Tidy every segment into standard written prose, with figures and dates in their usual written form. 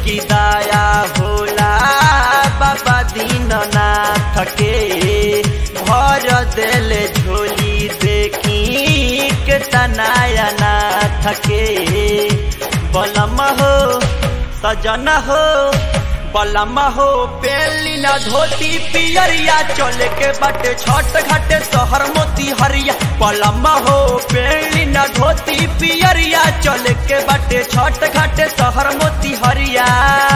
की दया होला बाबा दीननाथ के भर देले झोली देखी के तनाया नाथ के बलम हो सजन हो बलम हो पेली न धोती पियरिया चले के बाटे छठ घाटे शहर मोती हरिया बलम हो पेली न धोती पियरिया चले के बाटे छठ घाटे शहर मोती हरिया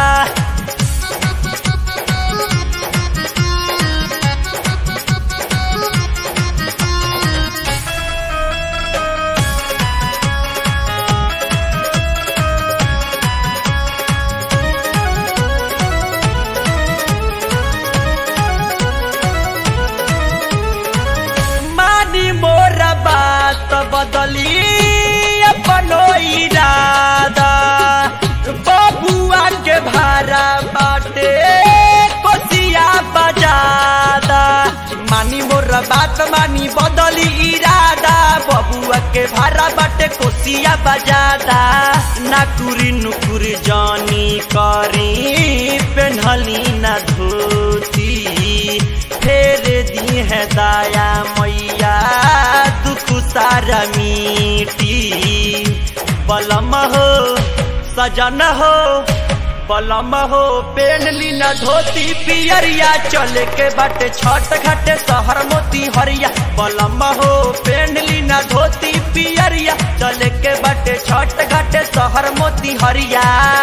बदली अपनो इरादा बबुआ के भारा बाटे कोसिया बजादा मानी मोर बात मानी बदली इरादा बबुआ के भारा बाटे कोसिया बजादा नाकुरी नुकुरी जानी करी पेन्हली न धोती फेर दी है दया मैया दुख सारा मीठी बलम हो सजन हो बलम हो पेनली न धोती पियरिया चले के बाटे छठ घाटे शहर मोती हरिया बलम हो पेनली न धोती पियरिया चले के बाटे छठ घाटे शहर मोती हरिया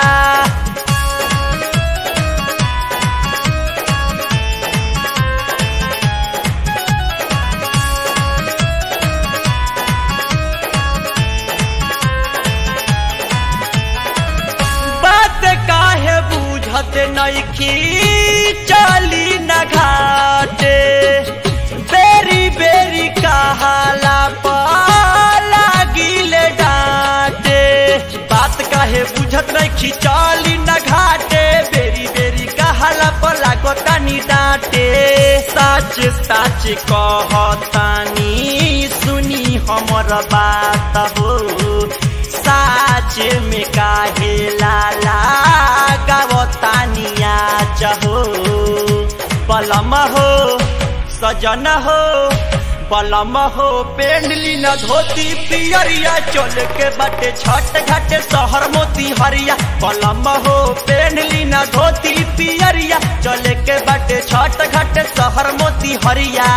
नइखी चली न घाटे बेरी बेरी कहाला लागिले डांटे बात काहे बुझत नइखी चली न घाटे बेरी बेरी कहाला पर लागतानी डांटे सच सच कहतानी सुनी हमर बात हो साच में काहे लाला गावतानिया चहो बलम हो सजन हो बलम हो पेंडली न धोती पियरिया चल के बाटे छठ घाटे शहर मोती हरिया बलम हो पेंडली न धोती पियरिया चल के बाटे छठ घाटे शहर मोती हरिया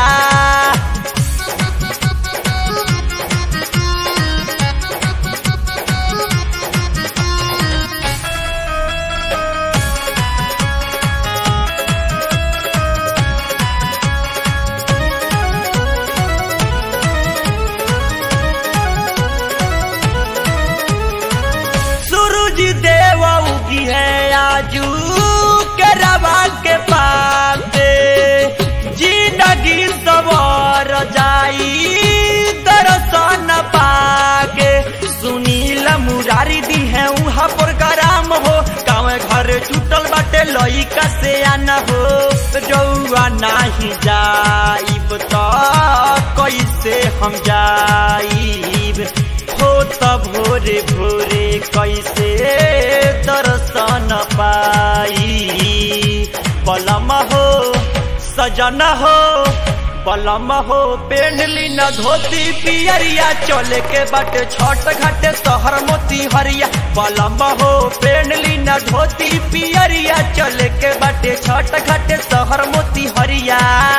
आजू के रवा के पाते जिंदगी सवार जाई दर्शन पाके सुनील मुरारी दी है उहाँ प्रोग्राम हो गाँव घर छूटल बाटे लइका से आना हो रउआ नाही जाइब तो कैसे हम जाइब हो तब भोरे भोरे कैसे दर्शन पाई बलम हो सजन हो बलम हो पेंडली न धोती पियरिया चले के बाटे छठ घाटे शहर मोती हरिया बलम हो पेंडली न धोती पियरिया चले के बाटे छठ घाटे शहर मोती हरिया